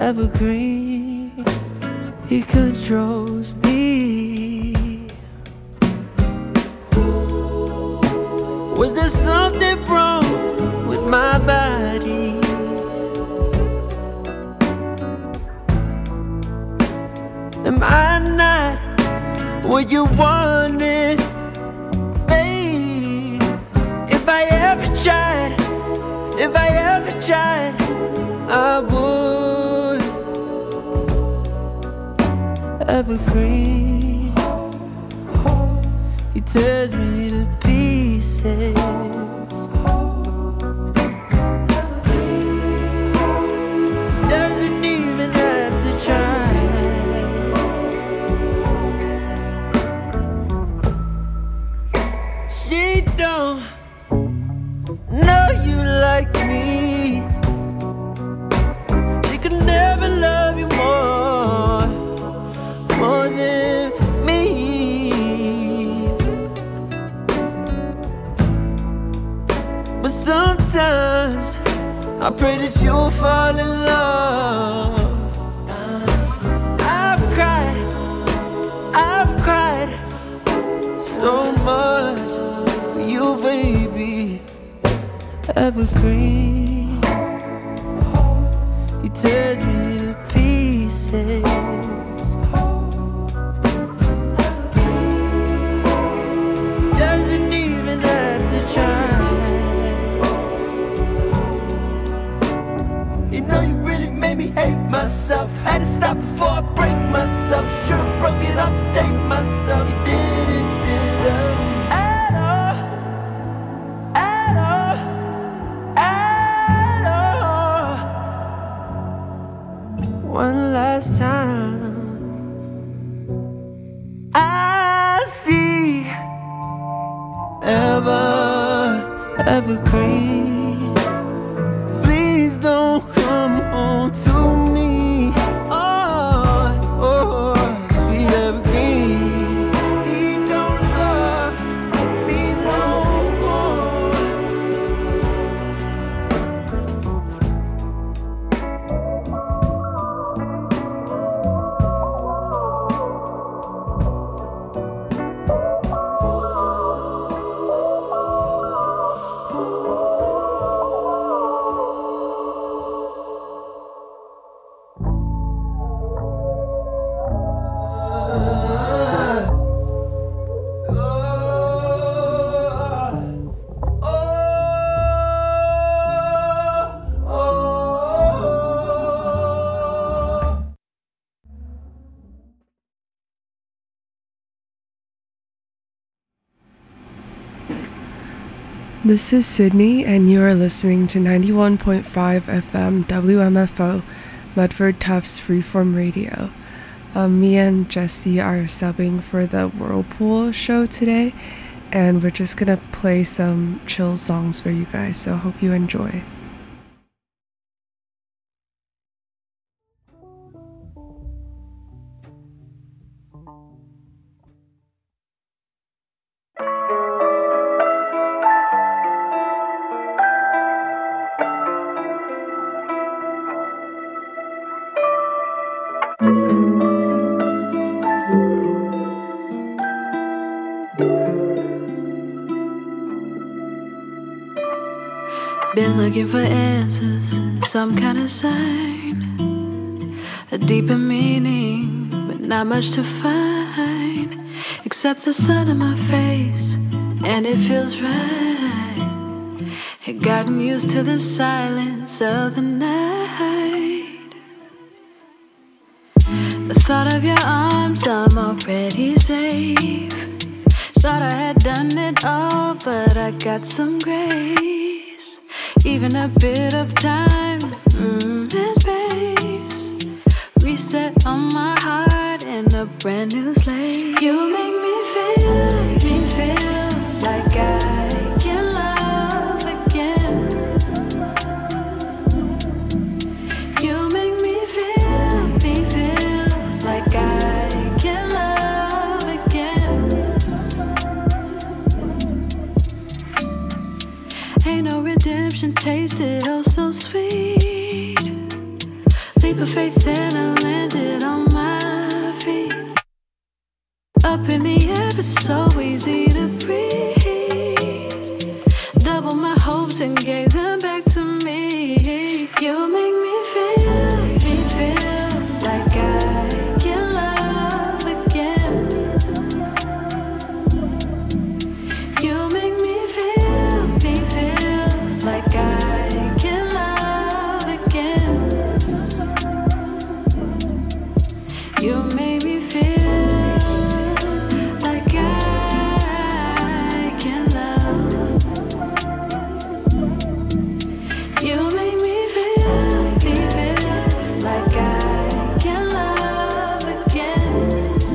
evergreen. He controls me. Was there something wrong with my body? Am I not what you wanted, babe? If I ever tried, I would. Evergreen, he tears me to pieces. Doesn't even have to try. She don't know you like me. She could never love you more than me. But sometimes I pray that you'll fall in love. I've cried so much for you, baby. Evergreen, he tears me to pieces. Doesn't even have to try. You know you really made me hate myself. Had to stop before I break myself. Should've broke it off to date myself. You didn't deserve me at all, at all, at all. One last time I see evergreen. Please don't come home to me. Oh, sweet evergreen. He don't love me no more. This is Sydney, and you are listening to 91.5 FM WMFO, Medford Tufts Freeform Radio. Me and Jesse are subbing for the Whirlpool show today, and we're just gonna play some chill songs for you guys, so hope you enjoy. Been looking for answers, some kind of sign, a deeper meaning, but not much to find, except the sun in my face, and it feels right. Had gotten used to the silence of the night. The thought of your arms, I'm already safe. Thought I had done it all, but I got some grace. Even a bit of time and space. Reset on my heart in a brand new slate. You make me feel like I can love again. You make me feel like I can love again. Ain't no redemption, tasted oh so sweet. Leap of faith and I landed on my feet. Up in the air, it's so easy to breathe. Double my hopes and gave them back to me. You make me feel like I can love again. You make me feel like I can love again. You make me feel like I can love. You make me feel like I can love again.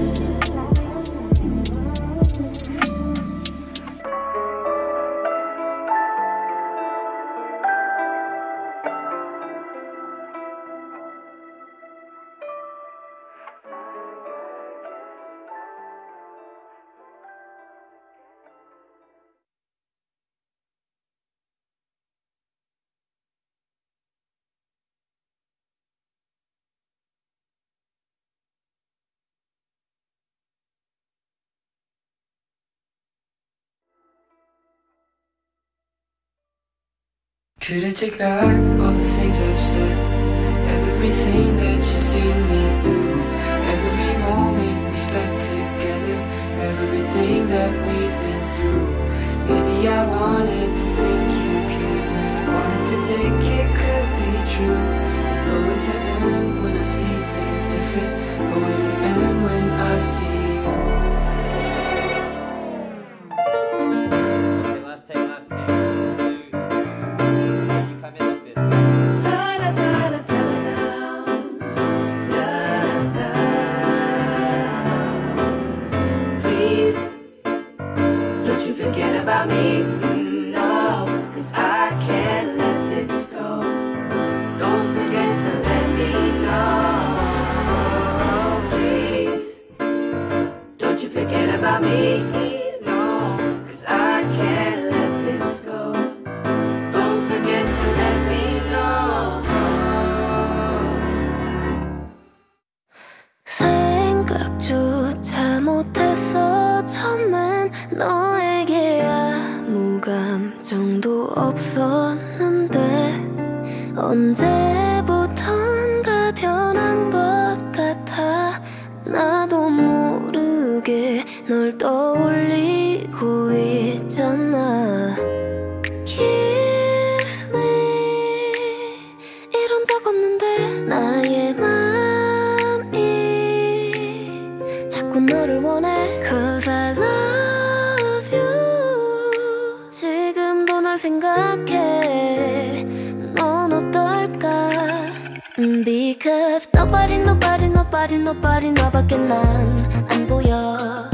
Could I take back all the things I've said? Everything that you've seen me do, every moment we spent together, everything that we've been through. Maybe I wanted to think you cared, wanted to think it could be true. It's always the end when I see things different, always the end when I see you. 생각조차 못했어. 처음엔 너에게 아무 감정도 없었는데 언제부턴가 변한 것 같아. 나도 모르게 널 떠올리고 있잖아. Kiss me. 이런 적 없는데 나의 맘이 자꾸 너를 원해. Cause I love you. 지금도 널 생각해. 넌 어떨까? Because nobody 너밖에 난 안 보여.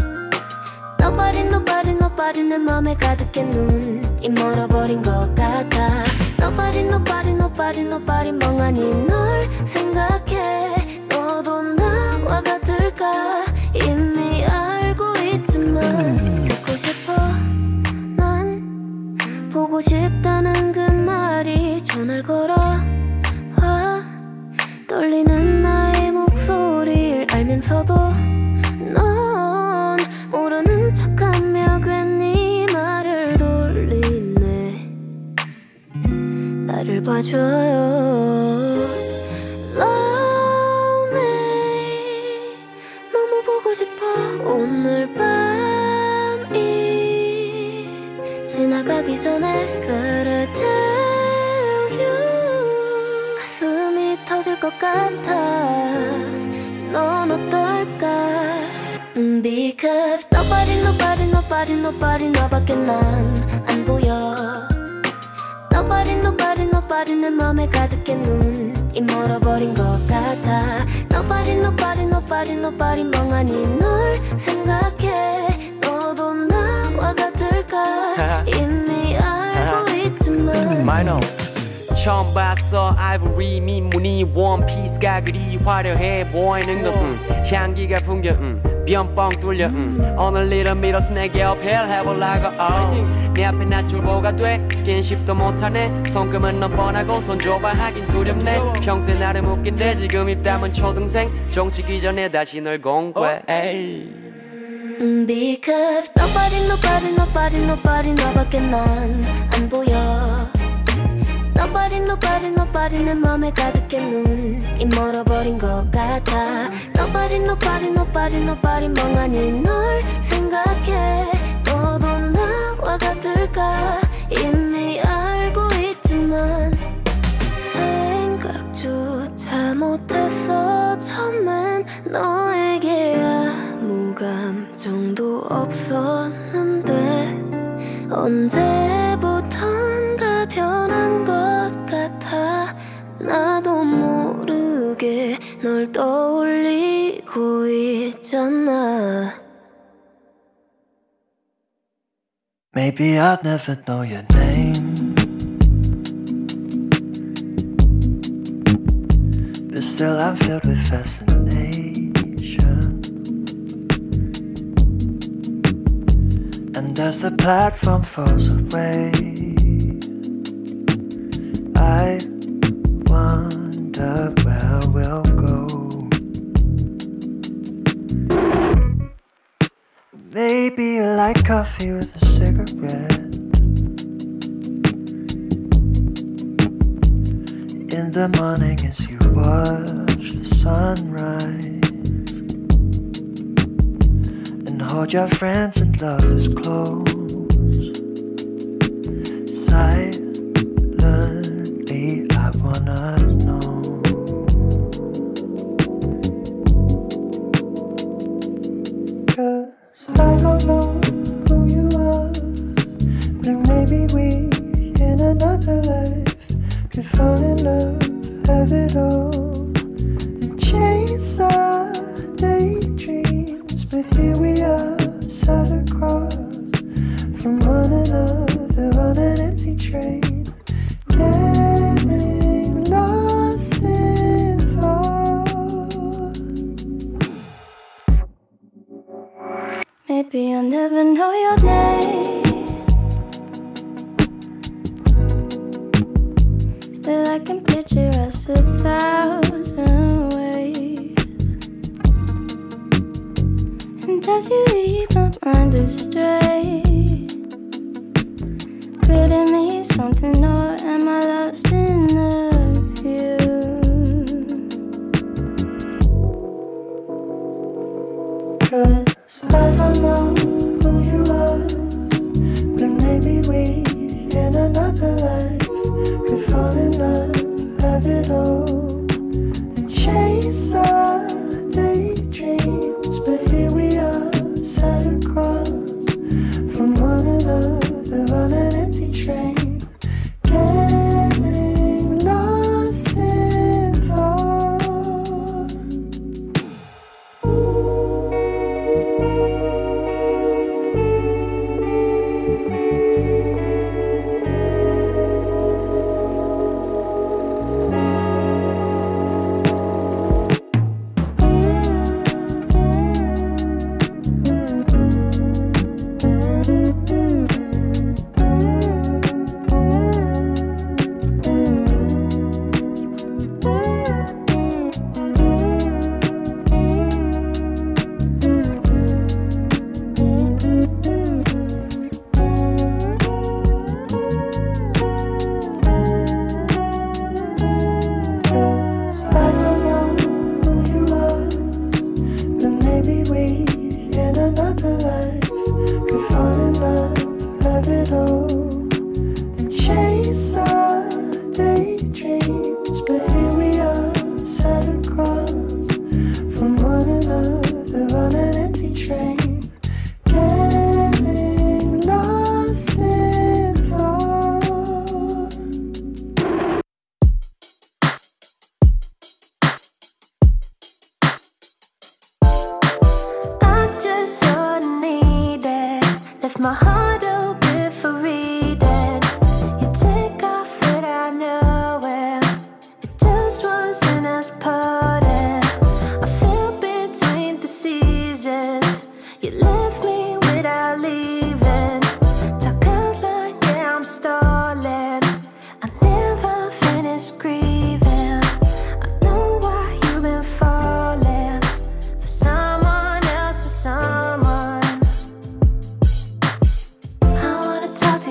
Nobody 내 맘에 가득해. 눈이 멀어버린 것 같아. Nobody 멍하니 널 생각해. 너도 나와 같을까? 이미 알고 있지만 듣고 싶어. 난 보고 싶다는 그 말이 전화를 걸어봐. 떨리는 나의 목소리를 알면서도 넌 모르는 척하며 괜히 말을 돌리네. 나를 봐줘요. Lonely. 너무 보고 싶어. 오늘 밤이 지나가기 전에 그를 tell you. 가슴이 터질 것 같아. 넌 어떨까? Because nobody 너밖에 난 안 보여. Nobody 내 맘에 가득해. 눈이 멀어버린 것 같아. Nobody 멍하니 널 생각해. 너도 나와 같을까? 이미 알고 있지만 Minor. 처음 봤어 아이보리 민무늬 원피스가 그리 화려해 보이는 거 향기가 풍겨 변뻥 뚫려 오늘 일은 밀어서 내게 어필해보려고 네 앞에 낮줄보가 돼 스킨십도 못하네 손금은 넌 뻔하고 손 줘봐 하긴 두렵네 평소에 나를 웃긴데 지금 입담은 초등생 종치기 전에 다시 널 공부해 Because nobody 너밖에 난 안 보여 Nobody 내 맘에 가득해 눈이 멀어버린 것 같아 Nobody 멍하니 널 생각해 너도 나와 같을까 이미 알고 있지만 생각조차 못했어 처음엔 너에게 아무 감정도 없었는데 언제부턴가 변한 것 같아 나도 모르게 널 떠올리고 있잖아 Maybe I'll never know your name But still I'm filled with fascination And as the platform falls away I wonder where we'll go Maybe you like coffee with a cigarette In the morning as you watch the sunrise And hold your friends and lovers close Silently I wanna know Cause I don't know who you are But maybe we in another life Could fall in love, have it all And chase our daydreams But here we are, sat across From one another on an empty train Getting lost in thought Maybe I'll never know your name Still I can picture us 1,000 ways And as you leave my mind astray Could it mean something or am I lost in the view? Cause I don't know who you are But maybe we in another life Could fall in love, have it all And chase our daydreams But here we are, sat across From one another on an empty train Getting lost in thought my heart open for reading. You take off without knowing. It just wasn't as potent. I feel between the seasons.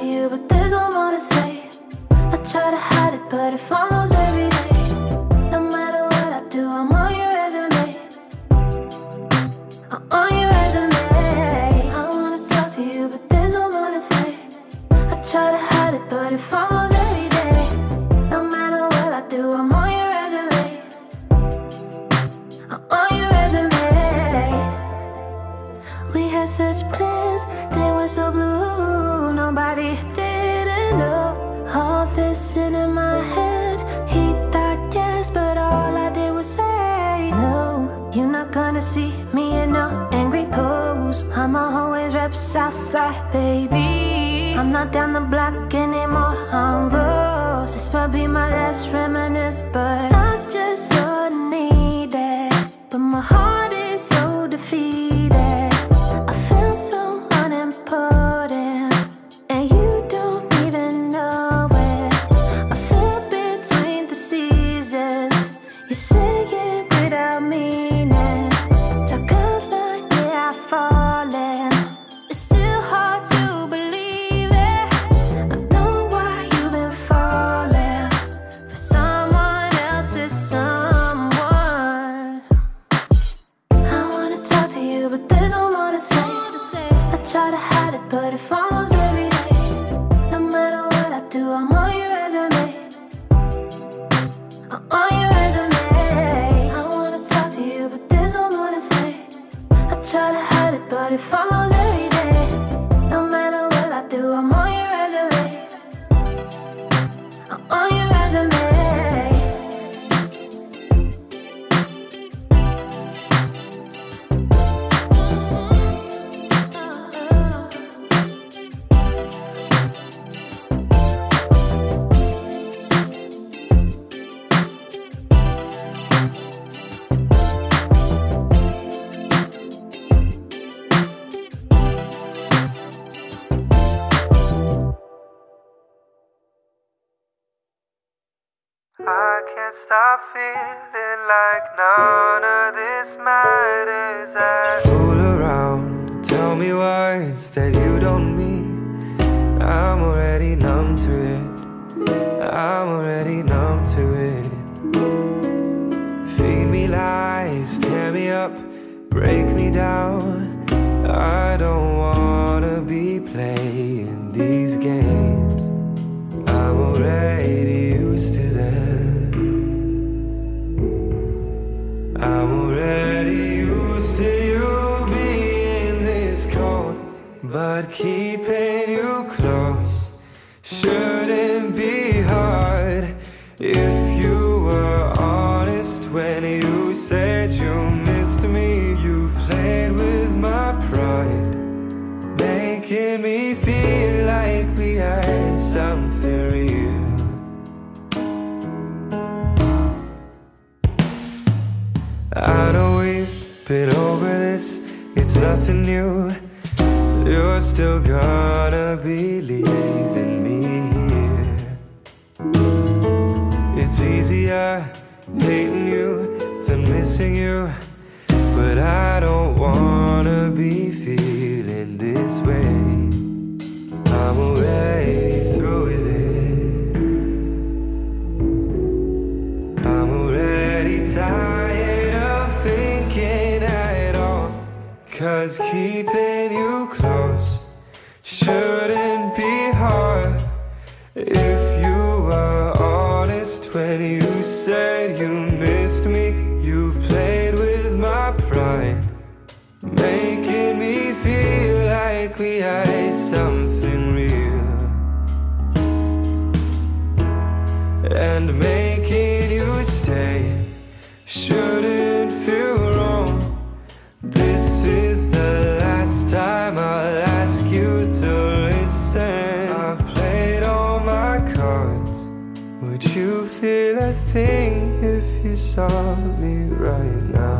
you, but there's no more to say. I try to hide it, but it follows every day. No matter what I do, I'm on your resume. I'm on your resume. I wanna talk to you, but there's no more to say. I try to hide it, but it follows every day. No matter what I do, I'm on your resume. I'm on your resume. We had such plans, they were so blue. Nobody didn't know all this in my head. He thought yes, but all I did was say no. You're not gonna see me in no angry pose. I'ma always rep Southside, baby. I'm not down the block anymore, I'm gross. This might be my last reminisce, but I just so need it. But my heart is so defeated. I feel so unimportant, and you don't even know it. I feel between the seasons. You say it without meaning. Talk like yeah, I've fallen. It's still hard to believe it. I know why you've been falling for someone else's someone. I wanna talk to you, but there's no more to say. I try to hide it, but it follows every day. No matter what I do, I'm on your resume. I'm on your resume. I wanna talk to you, but there's no more to say. I try to hide it, but it follows every day. No matter what I do, I'm on your resume. I'm on your resume. I can't stop feeling like none of this matters. I fool around, tell me words that you don't mean. I'm already numb to it. I'm already numb to it. Feed me lies, tear me up, break me down. I don't wanna be playing these games. I'm already used to them. I'm already used to you being this cold, but keeping you close shouldn't be hard. If you were honest when you said you missed me, you played with my pride, making me feel like we had something real. I know we've been over this, it's nothing new. You're still gonna believe in me here. It's easier hating you than missing you, but I don't wanna be feeling this way. I'm already through with it. I'm already tired of thinking at all, 'cause keeping you close shouldn't be hard. If you were honest when you said you missed me, you've played with my pride, making me feel like we had something real, and making you stay shouldn't feel wrong. This is the last time I'll ask you to listen. I've played all my cards. Would you feel a thing if you saw me right now?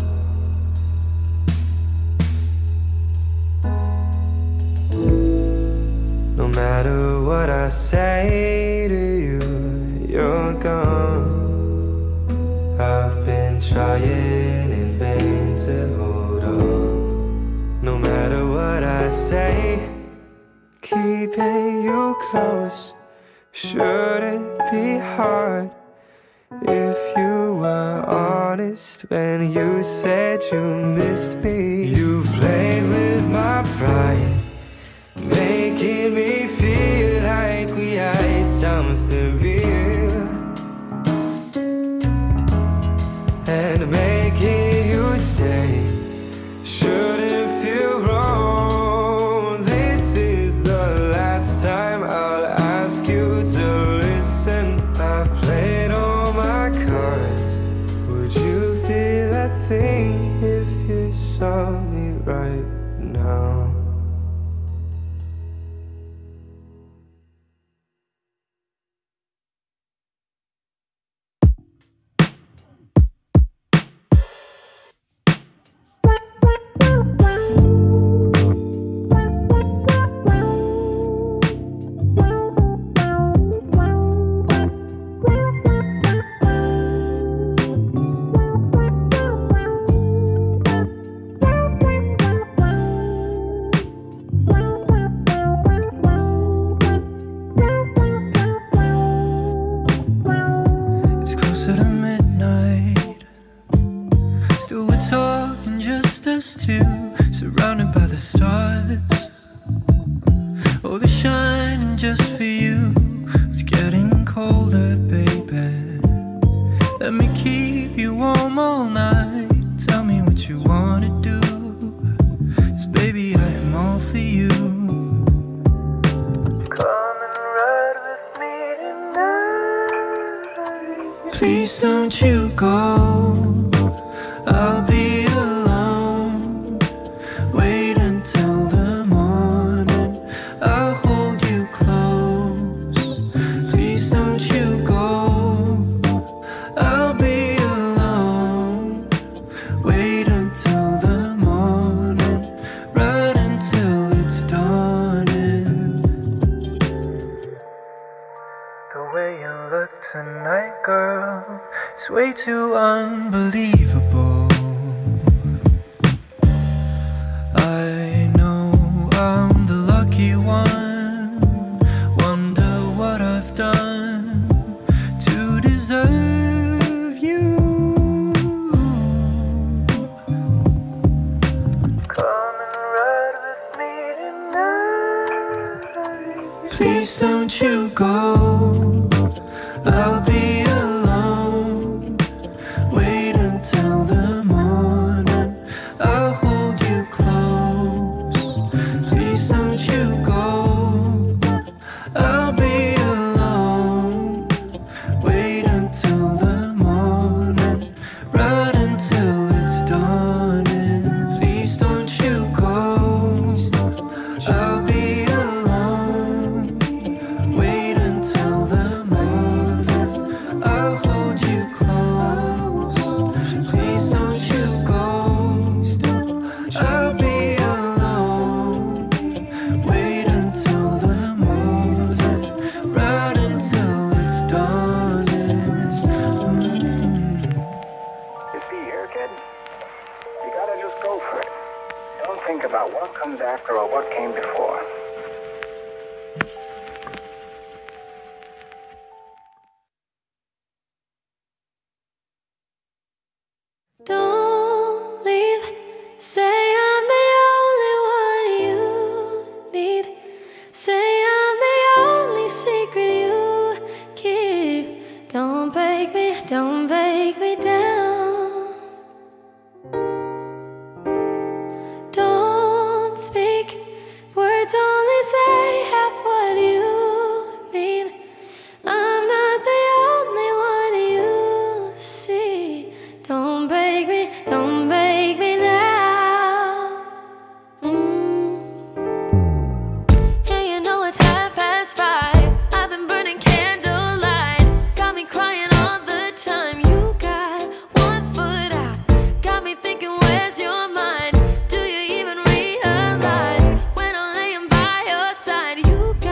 No matter what I say to you, you're gone. I've been trying in vain to hold on. No matter what I say, keep keeping you close shouldn't be hard. If you were honest when you said you missed me. You've played with my pride, making me feel like we had something real, and making you stay shouldn't feel wrong. This is the last time I'll ask you to listen. I've played all my cards. Would you feel a thing if you saw me right now? Surrounded by the stars, oh, they're shining just for you. It's getting colder, baby. Let me keep you warm all night. Tell me what you wanna do, 'cause baby, I am all for you. Come and ride with me tonight. Please don't you go, I'll be alone. Wait until the morning, I'll hold you close. Please don't you go, I'll be alone. Wait until the morning, right until it's dawning. The way you look tonight, girl, it's way too unbelievable. I know I'm the lucky one. Wonder what I've done to deserve you. Come and ride with me tonight. Please don't you go, I'll be alone. Wait until the morning, I'll hold you close. Please don't you go, I'll be alone. Wait until the morning, right until it's dawning. Please don't you go, I'll be alone. Wait until the morning, I'll hold you close. Please don't you go, I'll be alone. Wait until the morning, right until it's dawning. You see here, kid? You gotta just go for it. Don't think about what comes after or what came before. Don't leave. Say I'm the only one you need. Say I'm the only secret you keep. Don't break me down. Don't speak. Words only say half what you mean. I'm not the only one you see. Don't break me now. Yeah, you know it's 5:30. I've been burning candlelight. Got me crying all the time. You got one foot out. Got me thinking, where's your mind? Do you even realize when I'm laying by your side? You got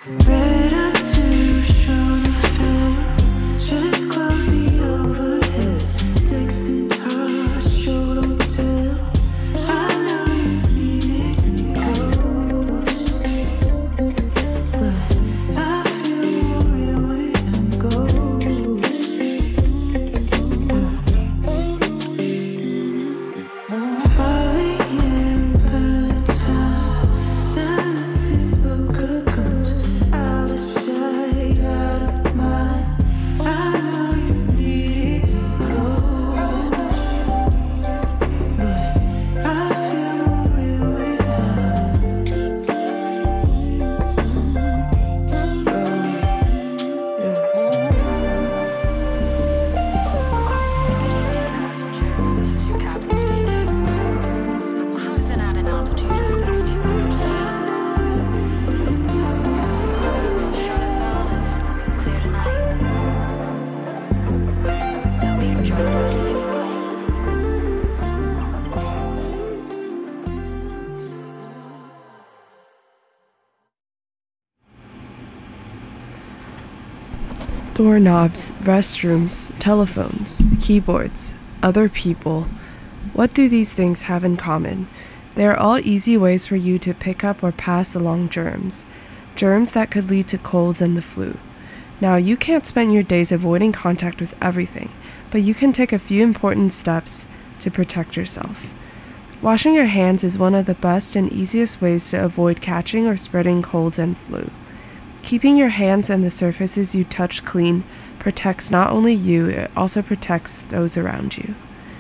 Doorknobs, restrooms, telephones, keyboards, other people. What do these things have in common? They are all easy ways for you to pick up or pass along germs. Germs that could lead to colds and the flu. Now, you can't spend your days avoiding contact with everything, but you can take a few important steps to protect yourself. Washing your hands is one of the best and easiest ways to avoid catching or spreading colds and flu. Keeping your hands and the surfaces you touch clean protects not only you, it also protects those around you.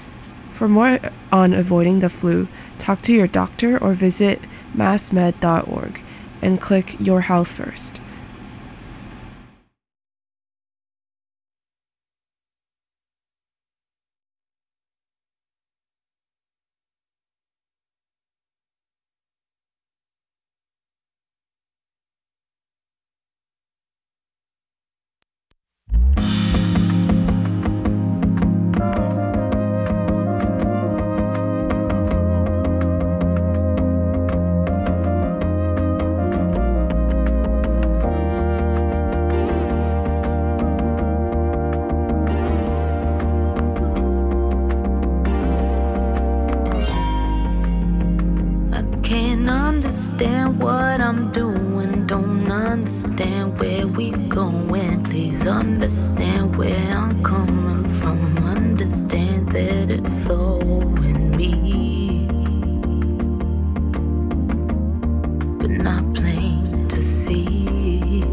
For more on avoiding the flu, talk to your doctor or visit massmed.org and click Your Health First. Can't understand what I'm doing, don't understand where we going. Please understand where I'm coming from, understand that it's all in me, but not plain to see.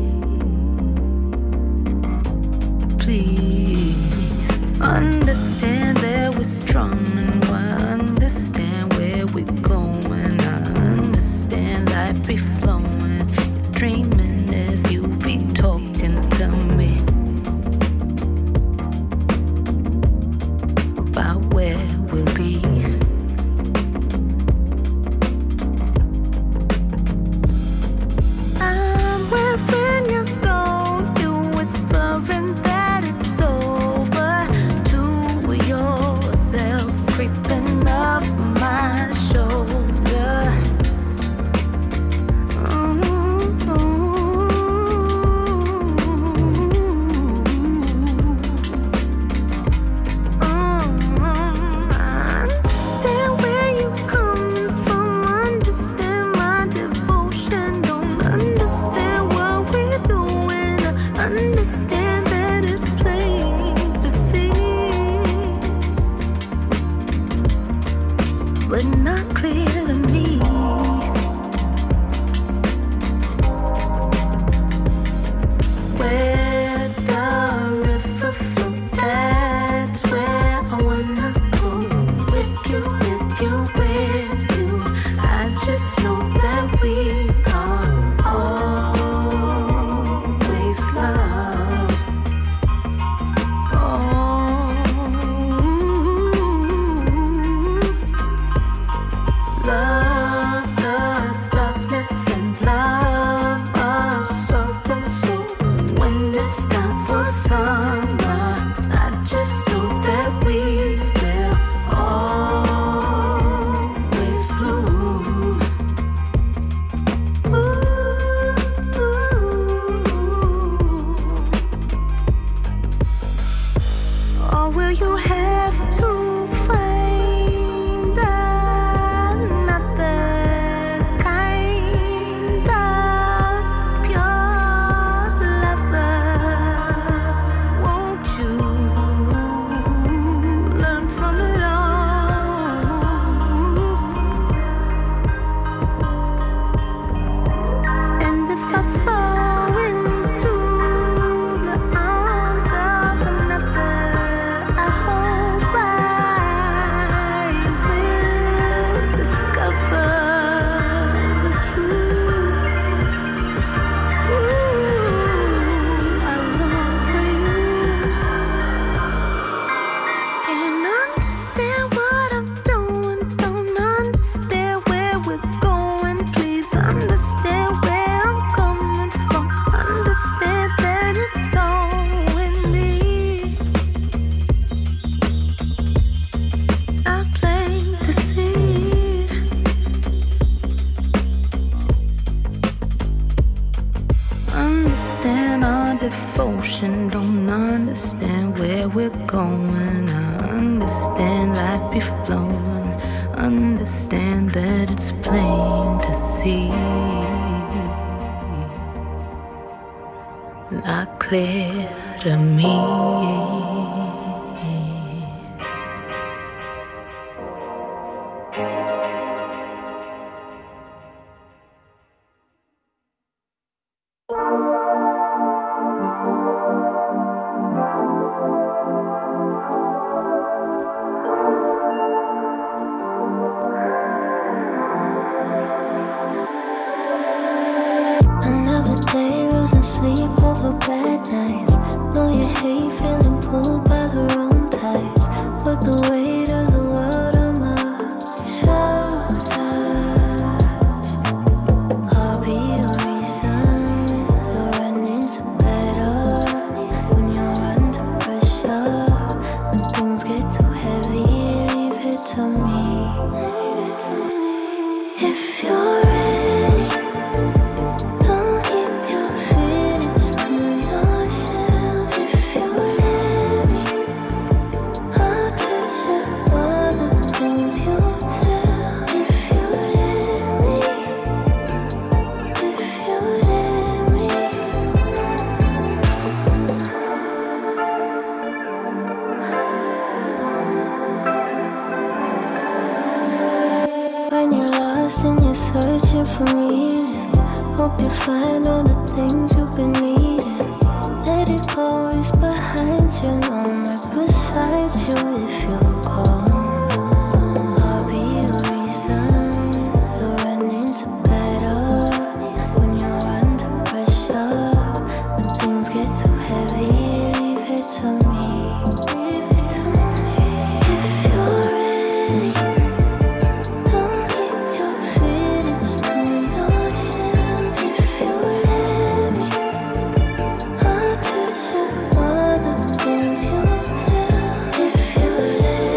Please understand that we're strong and wide, understand where we're going. Life be flowing, dreaming as you be talking to me about where we'll be. I'm wherever you go, you whispering that it's over to yourselves, creeping up my shoulder. But not clear to me. Where the river flows, that's where I wanna go. With you, with you. I just know that we are always loved. Love. we've blown. Understand that it's plain to see, not clear to me. If you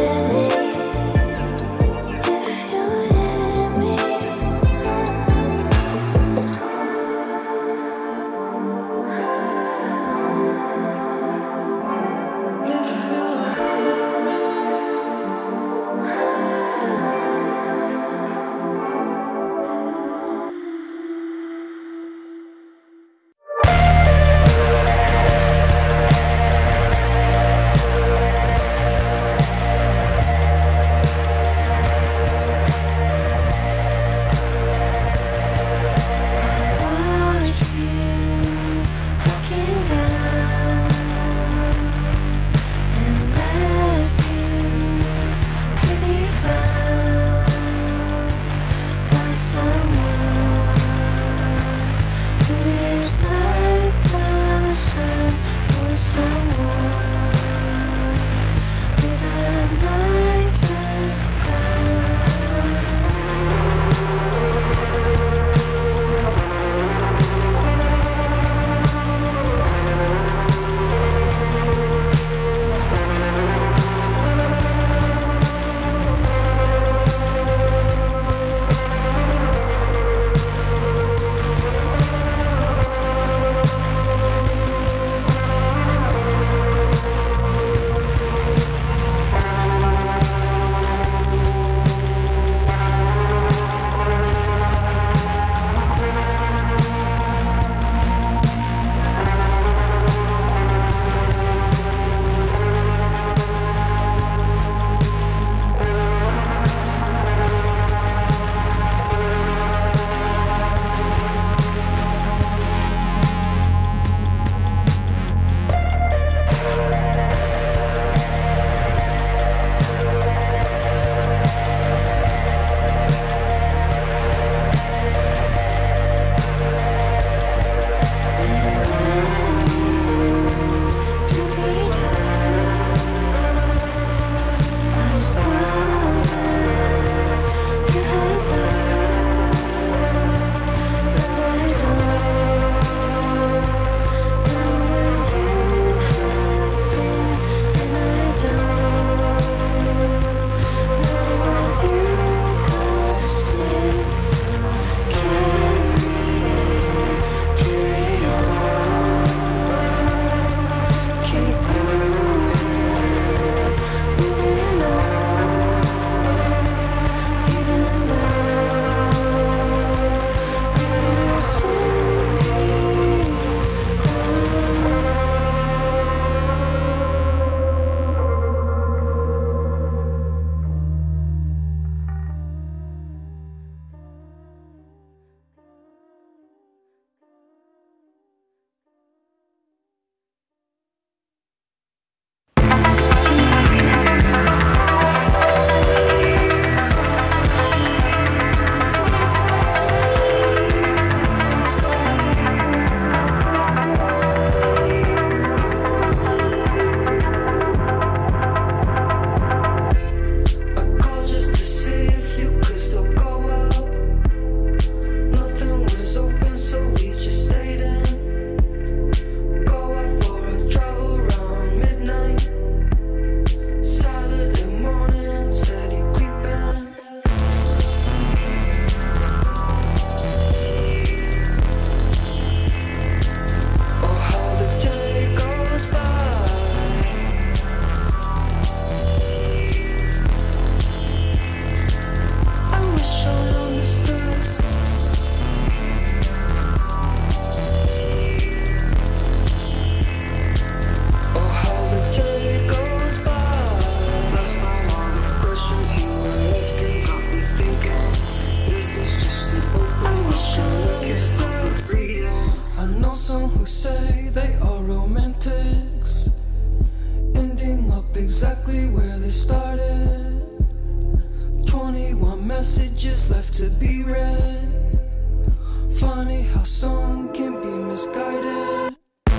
messages left to be read. Funny how some can be misguided.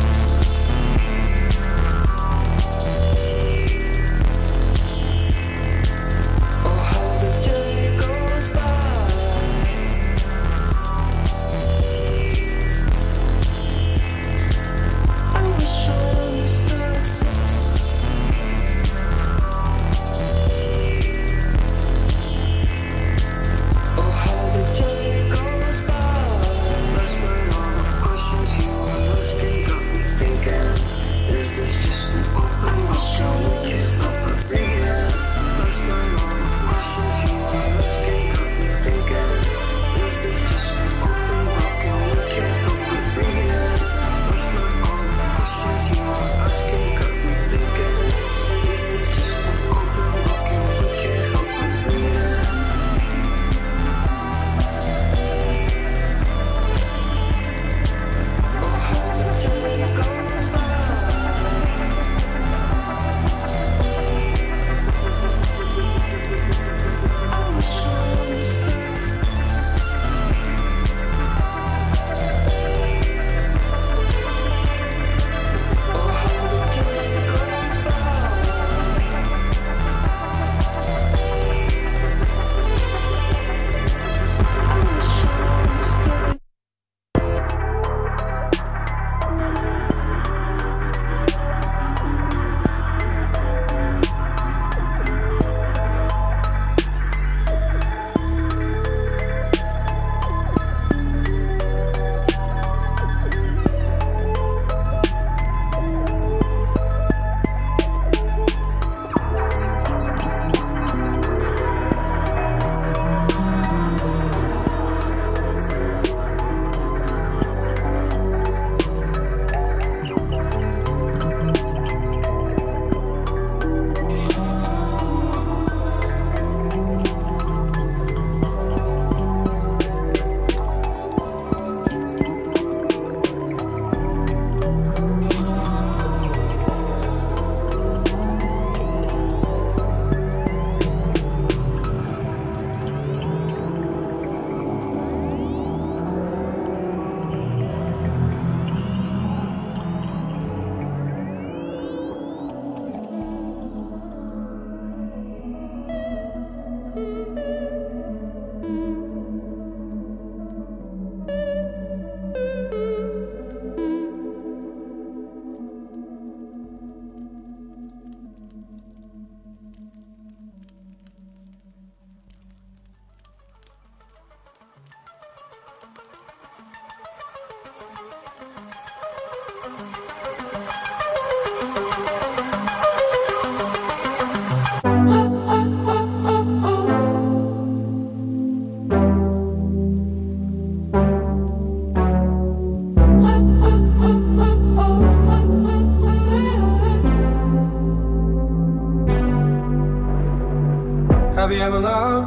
Have you ever loved?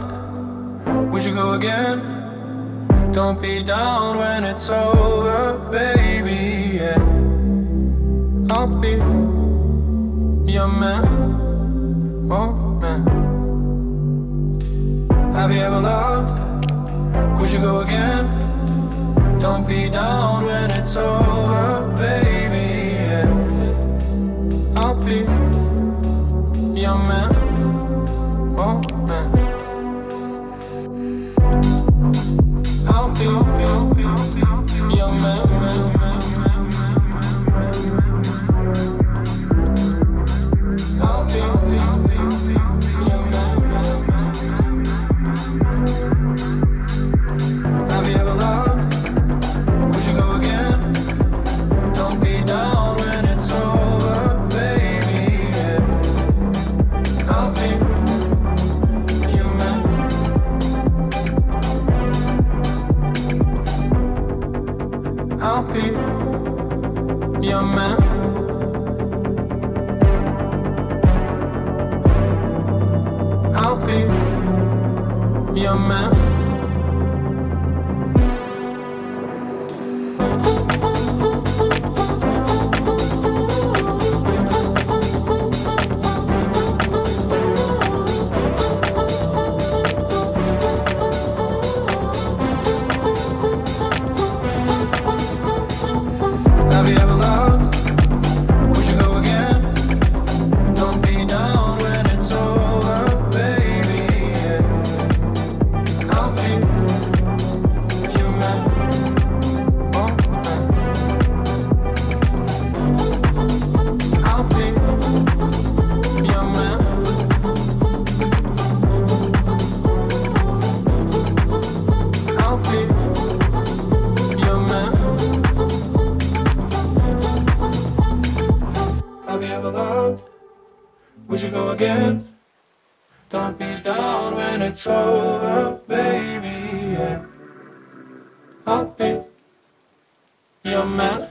We should go again. Don't be down when it's over, baby, yeah. I'll be your man, oh man. Have you ever loved? We should go again. Don't be down when it's over, baby, yeah. I'll be your man, oh man. I'll be your man. I'll be your man. Have you ever loved? We should go again. Don't be down when it's over, baby, yeah. I'll be your man. I'll be your man. I'll be your man. it's over, baby, yeah. I'll be your man.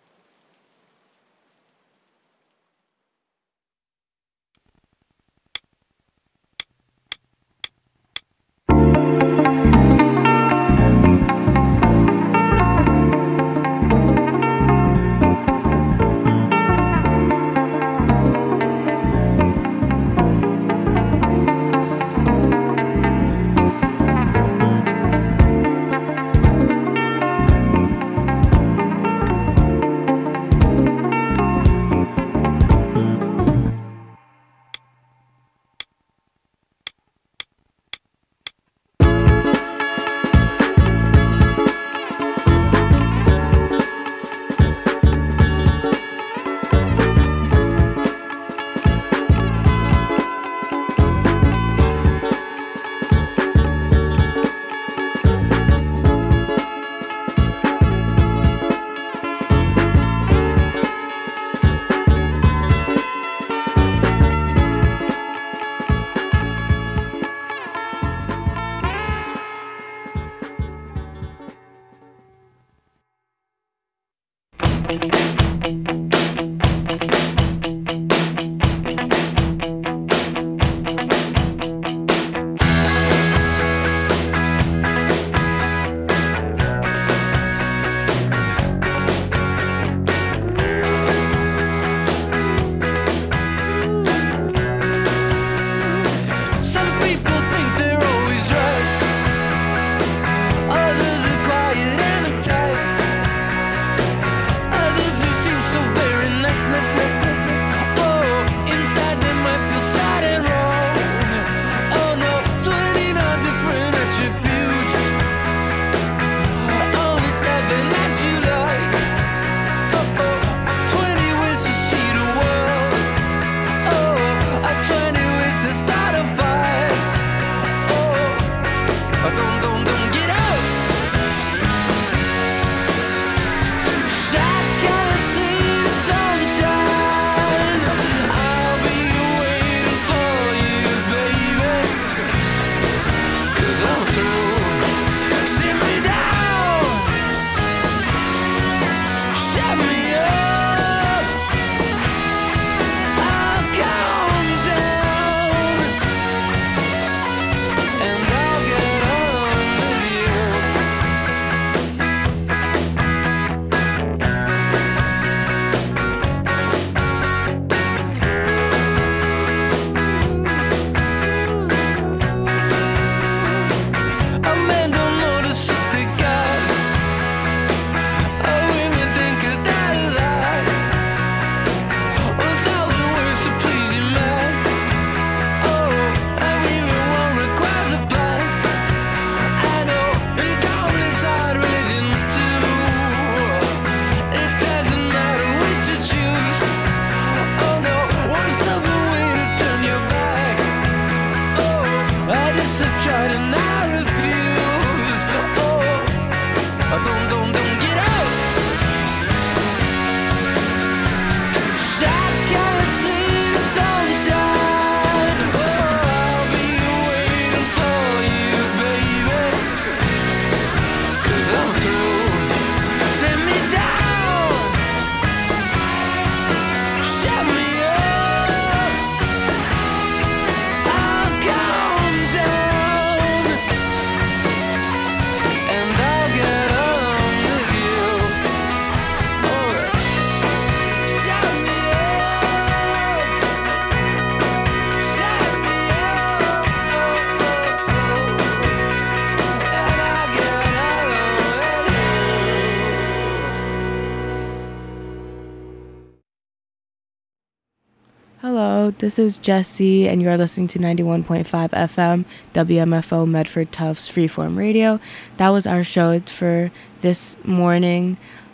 Hello, this is Jessie, and you are listening to 91.5 FM, WMFO Medford Tufts Freeform Radio. That was our show for this morning.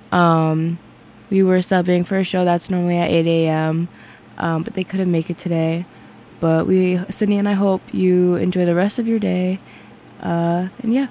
We were subbing for a show that's normally at 8 a.m., but they couldn't make it today. But Sydney and I hope you enjoy the rest of your day. And yeah.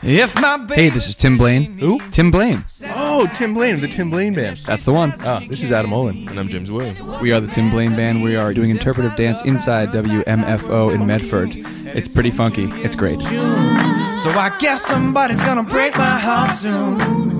Hey, this is Tim Blaine. Who? Tim Blaine. Oh, Tim Blaine of the Tim Blaine Band. That's the one. This is Adam Olin. And I'm James Williams. We are the Tim Blaine Band. We are doing interpretive dance inside WMFO in Medford. It's pretty funky. It's great. So I guess somebody's gonna break my heart soon.